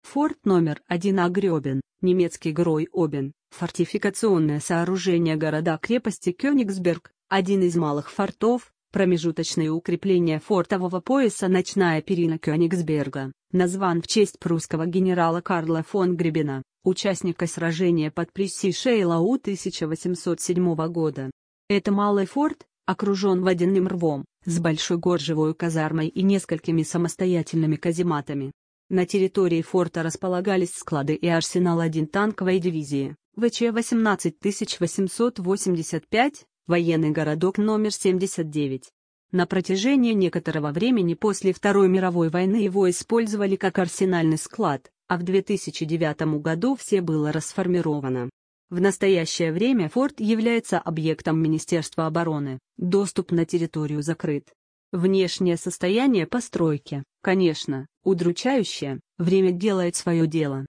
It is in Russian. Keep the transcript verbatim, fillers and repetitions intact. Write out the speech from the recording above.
Форт номер один Агрёбен, немецкий Грой-Обен, фортификационное сооружение города-крепости Кёнигсберг, один из малых фортов, промежуточные укрепления фортового пояса «Ночная перина Кёнигсберга», назван в честь прусского генерала Карла фон Гребена, участника сражения под Плесси-Шейлау тысяча восемьсот седьмого года. Это малый форт, окружен водяным рвом, с большой горжевой казармой и несколькими самостоятельными казематами. На территории форта располагались склады и арсенал одной танковой дивизии, ВЧ восемнадцать тысяч восемьсот восемьдесят пять, военный городок номер семьдесят девять. На протяжении некоторого времени после Второй мировой войны его использовали как арсенальный склад, а в две тысячи девятом году все было расформировано. В настоящее время форт является объектом Министерства обороны, доступ на территорию закрыт. Внешнее состояние постройки, конечно, удручающее, время делает свое дело.